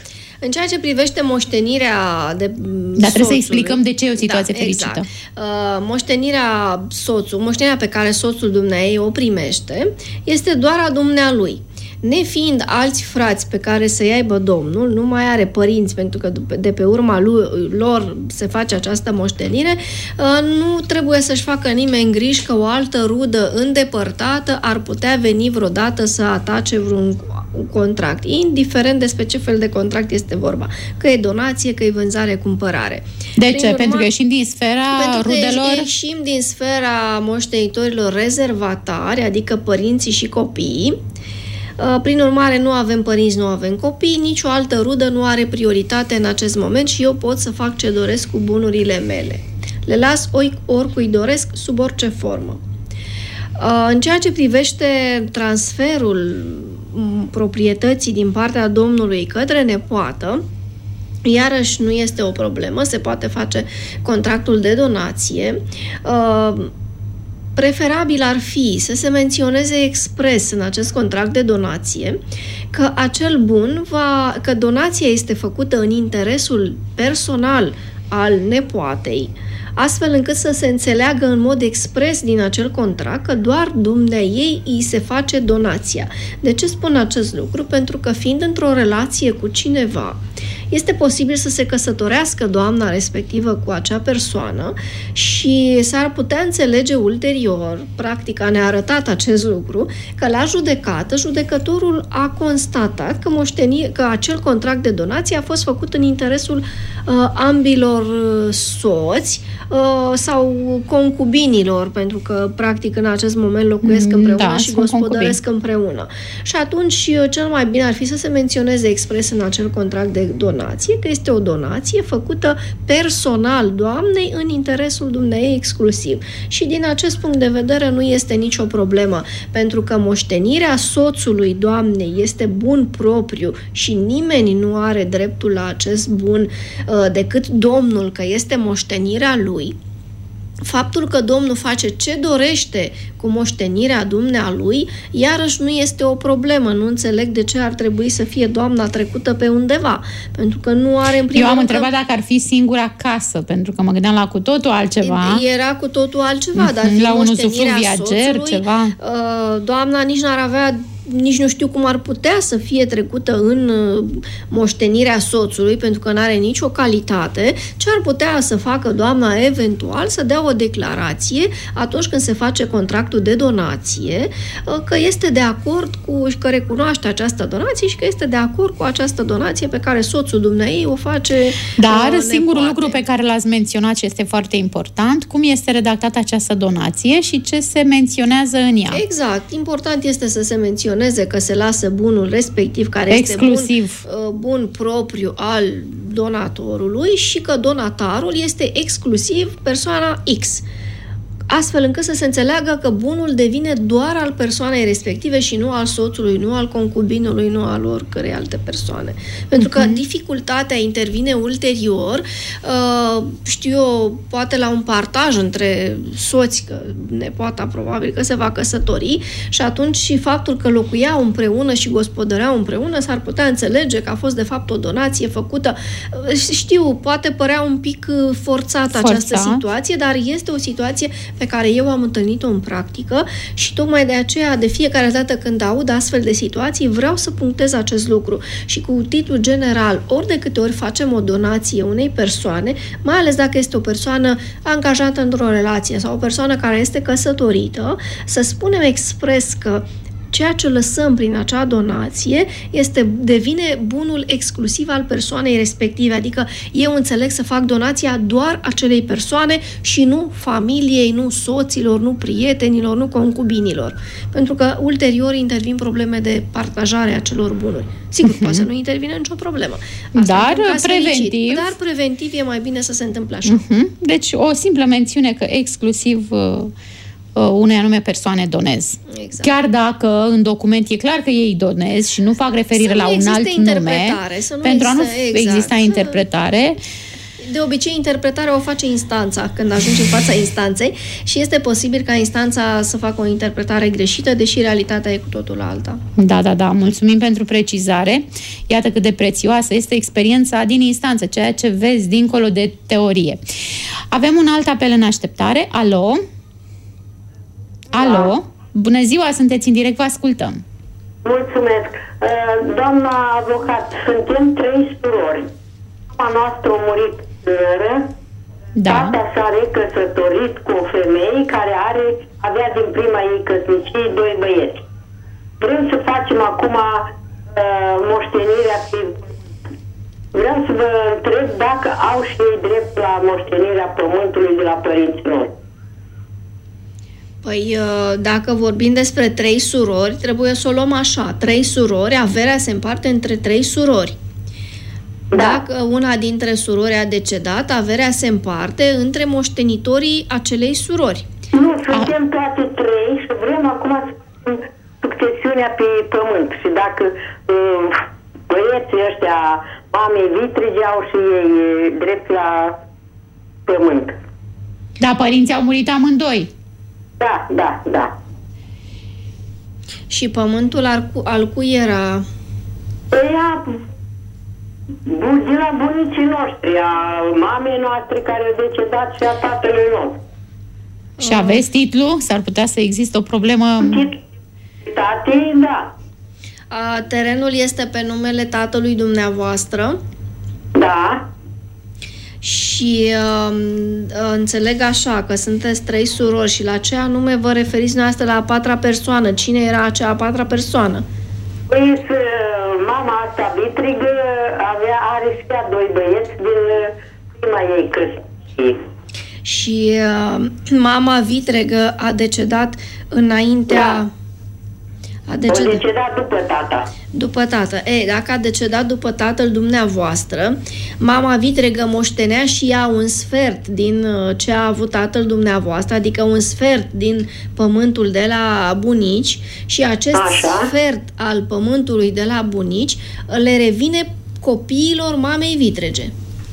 În ceea ce privește moștenirea de Dar trebuie să explicăm de ce e o situație da, fericită. Exact. Uh, moștenirea soțul, moștenirea pe care soțul dumneai o primește, este doar a dumnealui. Nefiind alți frați pe care să-i aibă Domnul, nu mai are părinți, pentru că de pe urma lui, lor se face această moștenire, nu trebuie să-și facă nimeni griji că o altă rudă îndepărtată ar putea veni vreodată să atace vreun contract, indiferent despre ce fel de contract este vorba, că e donație, că e vânzare-cumpărare. De ce? Urma, pentru că ieșim din sfera rudelor? Că ieșim din sfera moștenitorilor rezervatari, adică părinții și copiii. Prin urmare, nu avem părinți, nu avem copii, nicio altă rudă nu are prioritate în acest moment și eu pot să fac ce doresc cu bunurile mele. Le las oricui doresc, sub orice formă. În ceea ce privește transferul proprietății din partea Domnului către nepoată, iarăși nu este o problemă, se poate face contractul de donație. Preferabil ar fi să se menționeze expres în acest contract de donație că acel bun va, că donația este făcută în interesul personal al nepoatei, astfel încât să se înțeleagă în mod expres din acel contract că doar dumneaei îi se face donația. De ce spun acest lucru? Pentru că fiind într-o relație cu cineva, este posibil să se căsătorească doamna respectivă cu acea persoană și s-ar putea înțelege ulterior, practica ne-a arătat acest lucru, că la judecată, judecătorul a constatat că, moșteni, că acel contract de donație a fost făcut în interesul uh, ambilor soți uh, sau concubinilor, pentru că, practic, în acest moment locuiesc împreună da, și gospodăresc concubini. împreună. Și atunci, cel mai bine ar fi să se menționeze expres în acel contract de donație că este o donație făcută personal doamnei în interesul dumneei exclusiv. Și din acest punct de vedere nu este nicio problemă, pentru că moștenirea soțului doamnei este bun propriu și nimeni nu are dreptul la acest bun uh, decât Domnul, că este moștenirea lui. Faptul că Domnul face ce dorește cu moștenirea dumnealui, iarăși nu este o problemă. Nu înțeleg de ce ar trebui să fie doamna trecută pe undeva, pentru că nu are în primul Eu am rând întrebat că... dacă ar fi singura casă, pentru că mă gândeam la cu totul altceva. Era cu totul altceva, mm-hmm. dar la un moștenirea viager, soțului, ceva. Doamna nici n-ar avea nici nu știu cum ar putea să fie trecută în moștenirea soțului, pentru că nu are nicio calitate. Ce ar putea să facă doamna eventual? Să dea o declarație atunci când se face contractul de donație, că este de acord cu, că recunoaște această donație și că este de acord cu această donație pe care soțul dumneei o face. Dar uh, singurul lucru pe care l-ați menționat și este foarte important, cum este redactată această donație și ce se menționează în ea. Exact. Important este să se menționeze că se lasă bunul respectiv, care exclusiv. este bun, bun propriu al donatorului și că donatarul este exclusiv persoana X. Astfel încât să se înțeleagă că bunul devine doar al persoanei respective și nu al soțului, nu al concubinului, nu al oricărei alte persoane. Pentru că uh-huh. dificultatea intervine ulterior, uh, știu eu, poate la un partaj între soți, că nepoata probabil că se va căsători și atunci și faptul că locuiau împreună și gospodăreau împreună s-ar putea înțelege că a fost de fapt o donație făcută. Știu, poate părea un pic forțată Forța. această situație, dar este o situație pe care eu am întâlnit-o în practică și tocmai de aceea, de fiecare dată când aud astfel de situații, vreau să punctez acest lucru și cu titlu general, ori de câte ori facem o donație unei persoane, mai ales dacă este o persoană angajată într-o relație sau o persoană care este căsătorită, să spunem expres că ceea ce lăsăm prin acea donație este, devine bunul exclusiv al persoanei respective. Adică eu înțeleg să fac donația doar acelei persoane și nu familiei, nu soților, nu prietenilor, nu concubinilor. Pentru că ulterior intervin probleme de partajare a celor bunuri. Sigur, uh-huh. poate să nu intervine nicio problemă. Asta dar preventiv... Dar preventiv e mai bine să se întâmple așa. Uh-huh. Deci o simplă mențiune că exclusiv... Uh... unei anume persoane donez. Exact. Chiar dacă în document e clar că ei donez și nu fac referire la un alt nume, să nu pentru a nu exact. exista interpretare. de obicei interpretarea o face instanța când ajungi în fața instanței și este posibil ca instanța să facă o interpretare greșită, deși realitatea e cu totul alta. Da, da, da. Mulțumim pentru precizare. Iată cât de prețioasă este experiența din instanță, ceea ce vezi dincolo de teorie. Avem un alt apel în așteptare. Alo? Alo? Da. Bună ziua, sunteți în direct, vă ascultăm. Mulțumesc. Doamna avocat, suntem trei surori. Mama noastră a murit tânără. Da. Tata s-a recăsătorit cu o femeie care are, avea din prima ei căsnicie doi băieți. Vrem să facem acum uh, moștenirea pe... Vreau să vă întreb dacă au și ei drept la moștenirea pământului de la părinții noștri. Păi, dacă vorbim despre trei surori, trebuie să o luăm așa. Trei surori, averea se împarte între trei surori. Da. Dacă una dintre surori a decedat, averea se împarte între moștenitorii acelei surori. Nu, suntem toate trei și vrem acum să facem succesiunea pe pământ. Și dacă uh, băieții ăștia, mamei vitrige, au și ei drept la pământ. Da, părinții au murit amândoi. Da, da, da. Și pământul al, cu, al cui era? Păi a, de la bunicii noștri, a mamei noastre care au decedat și a tatălui nostru. Și aveți titlu? S-ar putea să existe o problemă... Tatei, da. A, terenul este pe numele tatălui dumneavoastră? Da. Și uh, înțeleg așa că sunteți trei surori și la ce anume vă referiți noastră la a patra persoană? Cine era acea a patra persoană? Păi, mama asta vitrigă avea, are și ea doi băieți din prima ei căsnicie. Și uh, mama vitregă a decedat înaintea... Da. A decedat... A decedat după tata. După tată. E, dacă a decedat după tatăl dumneavoastră, mama vitregă moștenea și ea un sfert din ce a avut tatăl dumneavoastră, adică un sfert din pământul de la bunici și acest Așa. sfert al pământului de la bunici le revine copiilor mamei vitrege.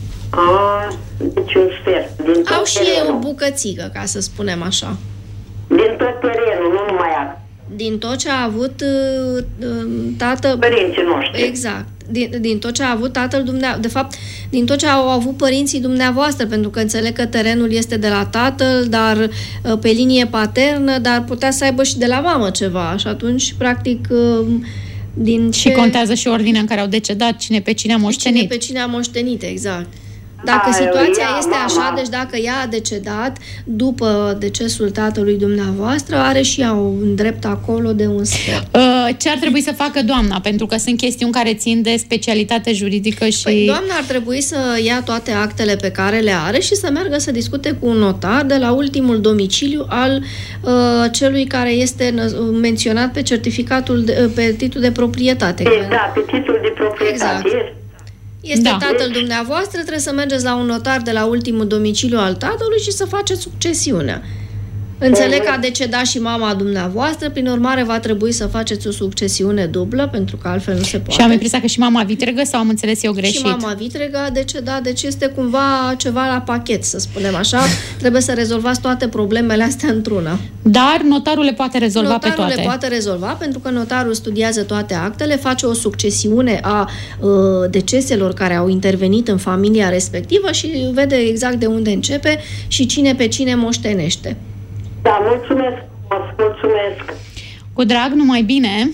A, deci un sfert. Din tot Au și ei terenul. o bucățică, ca să spunem așa. Din tot terenul, nu numai asta. Din tot ce a avut uh, tată... Părinții noștri. Exact. Din, din tot ce a avut tatăl dumneavoastră. De fapt, din tot ce au avut părinții dumneavoastră, pentru că înțeleg că terenul este de la tatăl, dar uh, pe linie paternă, dar putea să aibă și de la mamă ceva. Și atunci, practic, uh, din ce... Și contează și ordinea în care au decedat, cine pe cine a moștenit. Cine pe cine a moștenit, exact. Dacă A, situația ea, este mama. așa, deci dacă ea a decedat după decesul tatălui dumneavoastră, are și ea un drept acolo de un sfert. Ce ar trebui să facă doamna? Pentru că sunt chestiuni care țin de specialitate juridică și... Păi, doamna ar trebui să ia toate actele pe care le are și să meargă să discute cu un notar de la ultimul domiciliu al uh, celui care este menționat pe certificatul, de, pe titlul de proprietate. E, da, pe titlul de proprietate. Exact. Este da. tatăl dumneavoastră, trebuie să mergeți la un notar de la ultimul domiciliu al tatălui și să faceți succesiunea. Înțeleg că a decedat și mama dumneavoastră, prin urmare va trebui să faceți o succesiune dublă, pentru că altfel nu se poate. Și am impresia că și mama vitregă sau am înțeles eu greșit? Și mama vitregă a decedat, deci este cumva ceva la pachet, să spunem așa. Trebuie să rezolvați toate problemele astea într-una. Dar notarul le poate rezolva notarul pe toate. Notarul le poate rezolva, pentru că notarul studiază toate actele, face o succesiune a uh, deceselor care au intervenit în familia respectivă și vede exact de unde începe și cine pe cine moștenește. Da, mulțumesc, mulțumesc. Cu drag, numai bine.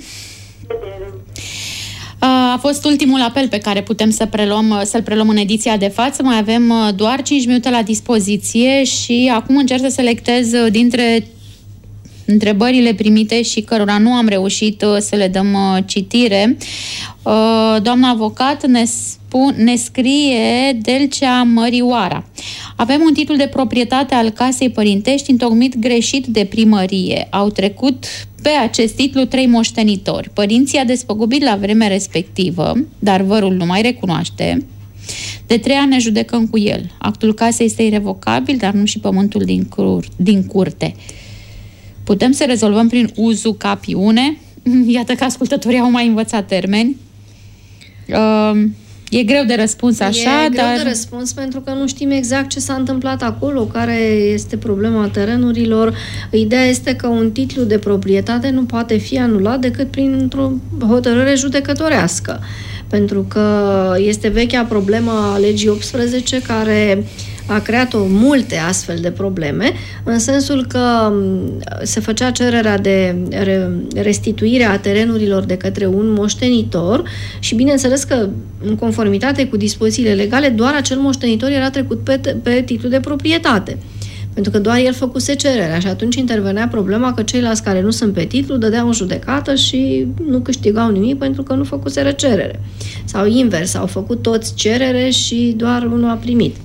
A fost ultimul apel pe care putem să preluăm, să-l preluăm în ediția de față. Mai avem doar cinci minute la dispoziție și acum încerc să selectez dintre întrebările primite și cărora nu am reușit să le dăm citire. Doamna avocat ne, spun, ne scrie Delcea Mărioara. Avem un titlu de proprietate al casei părintești întocmit greșit de primărie. Au trecut pe acest titlu trei moștenitori. Părinții a despăgubit la vremea respectivă, dar vărul nu mai recunoaște. De trei ani ne judecăm cu el. Actul casei este irevocabil, dar nu și pământul din, cur, din curte. Putem să rezolvăm prin uzucapiune. Iată că ascultătorii au mai învățat termeni. Uh, E greu de răspuns așa, E greu dar... de răspuns pentru că nu știm exact ce s-a întâmplat acolo, care este problema terenurilor. Ideea este că un titlu de proprietate nu poate fi anulat decât printr-o hotărâre judecătorească. Pentru că este vechea problemă a legii optsprezece care a creat o multe astfel de probleme, în sensul că se făcea cererea de restituire a terenurilor de către un moștenitor și bineînțeles că, în conformitate cu dispozițiile legale, doar acel moștenitor era trecut pe, pe titlu de proprietate. Pentru că doar el făcuse cererea și atunci intervenea problema că ceilalți care nu sunt pe titlu dădeau în judecată și nu câștigau nimic pentru că nu făcuseră cerere. Sau invers, au făcut toți cerere și doar unul a primit.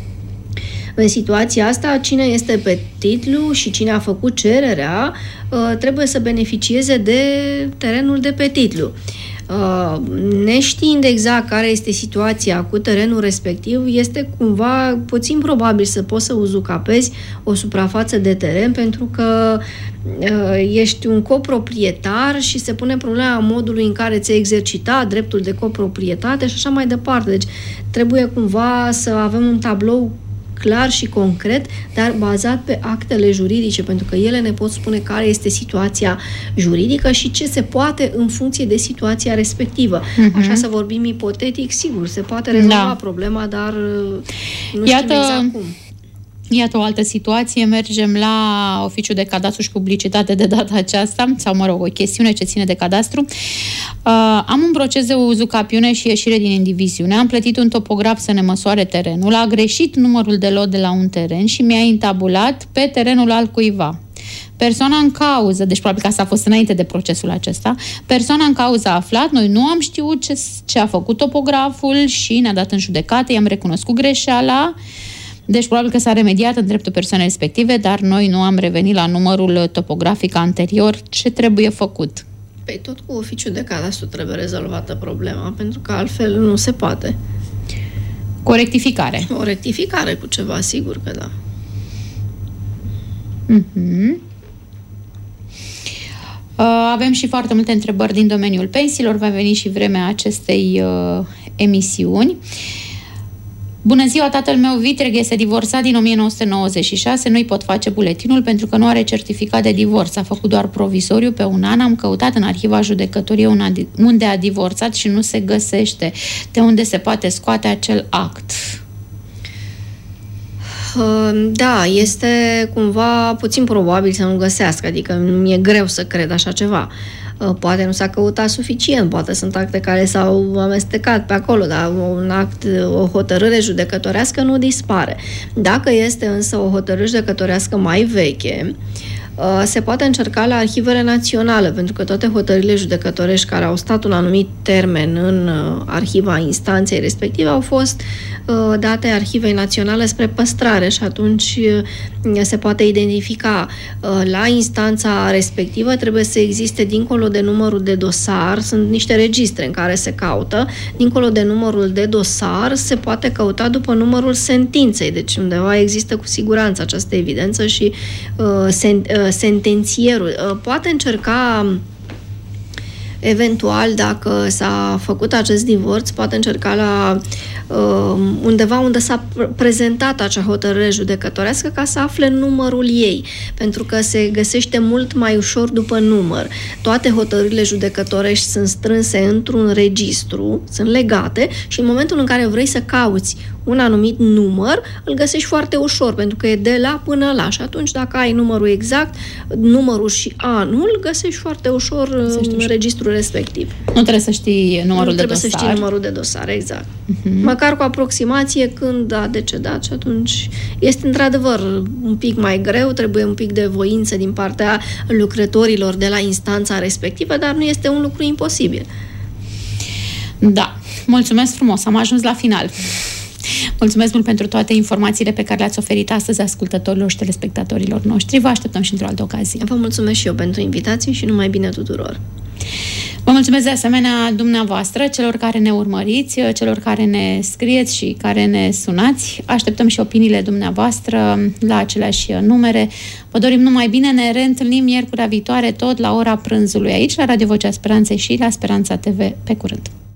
În situația asta, cine este pe titlu și cine a făcut cererea trebuie să beneficieze de terenul de pe titlu. Neștiind exact care este situația cu terenul respectiv, este cumva puțin probabil să poți să uzucapezi o suprafață de teren pentru că ești un coproprietar și se pune problema modului în care ți-ai exercita dreptul de coproprietate și așa mai departe. Deci trebuie cumva să avem un tablou clar și concret, dar bazat pe actele juridice, pentru că ele ne pot spune care este situația juridică și ce se poate în funcție de situația respectivă. Uh-huh. Așa să vorbim ipotetic, sigur, se poate rezolva da. problema, dar nu Iată... știm exact cum. Iată o altă situație, mergem la Oficiul de Cadastru și Publicitate de data aceasta, sau mă rog, o chestiune ce ține de cadastru. Uh, am un proces de uzucapiune și ieșire din indiviziune, am plătit un topograf să ne măsoare terenul, a greșit numărul de lot de la un teren și mi-a intabulat pe terenul altcuiva. Persoana în cauză, deci probabil că asta a fost înainte de procesul acesta, persoana în cauză a aflat, noi nu am știut ce, ce a făcut topograful și ne-a dat în judecată, i-am recunoscut greșeala. Deci probabil că s-a remediat în dreptul persoanei respective, dar noi nu am revenit la numărul topografic anterior. Ce trebuie făcut? Păi tot cu oficiul de cadastru trebuie rezolvată problema, pentru că altfel nu se poate. Cu o rectificare. O rectificare cu ceva, sigur că da. Uh-huh. Uh, avem și foarte multe întrebări din domeniul pensiilor. Va veni și vremea acestei uh, emisiuni. Bună ziua, tatăl meu vitreg este divorțat din o mie nouă sute nouăzeci și șase, nu-i pot face buletinul pentru că nu are certificat de divorț. A făcut doar provizoriu pe un an, am căutat în arhiva judecătoriei unde a divorțat și nu se găsește. De unde se poate scoate acel act? Da, este cumva puțin probabil să nu găsească, adică mi-e greu să cred așa ceva. Poate nu s-a căutat suficient, poate sunt acte care s-au amestecat pe acolo, dar un act, o hotărâre judecătorească nu dispare. Dacă este însă o hotărâre judecătorească mai veche, se poate încerca la arhivele naționale, pentru că toate hotărârile judecătorești care au stat un anumit termen în arhiva instanței respective au fost date arhivei naționale spre păstrare și atunci se poate identifica. La instanța respectivă trebuie să existe, dincolo de numărul de dosar, sunt niște registre în care se caută, dincolo de numărul de dosar se poate căuta după numărul sentinței, deci undeva există cu siguranță această evidență și uh, sen, uh, sentențierul poate încerca eventual, dacă s-a făcut acest divorț, poate încerca la uh, undeva unde s-a prezentat acea hotărâre judecătorească ca să afle numărul ei, pentru că se găsește mult mai ușor după număr. Toate hotărârile judecătorești sunt strânse într-un registru, sunt legate și în momentul în care vrei să cauți un anumit număr, îl găsești foarte ușor, pentru că e de la până la. Și atunci, dacă ai numărul exact, numărul și anul, găsești foarte ușor în registrul respectiv. Nu trebuie să știi numărul nu de dosar. Nu trebuie să știi numărul de dosar, exact. Uh-huh. Măcar cu aproximație când a decedat și atunci este într-adevăr un pic mai greu, trebuie un pic de voință din partea lucrătorilor de la instanța respectivă, dar nu este un lucru imposibil. Da. Mulțumesc frumos. Am ajuns la final. Mulțumesc mult pentru toate informațiile pe care le-ați oferit astăzi ascultătorilor și telespectatorilor noștri. Vă așteptăm și într-o altă ocazie. Vă mulțumesc și eu pentru invitație și numai bine tuturor. Vă mulțumesc de asemenea dumneavoastră, celor care ne urmăriți, celor care ne scrieți și care ne sunați. Așteptăm și opiniile dumneavoastră la aceleași numere. Vă dorim numai bine, ne reîntâlnim miercurea viitoare tot la ora prânzului aici, la Radio Vocea Speranței și la Speranța T V. Pe curând!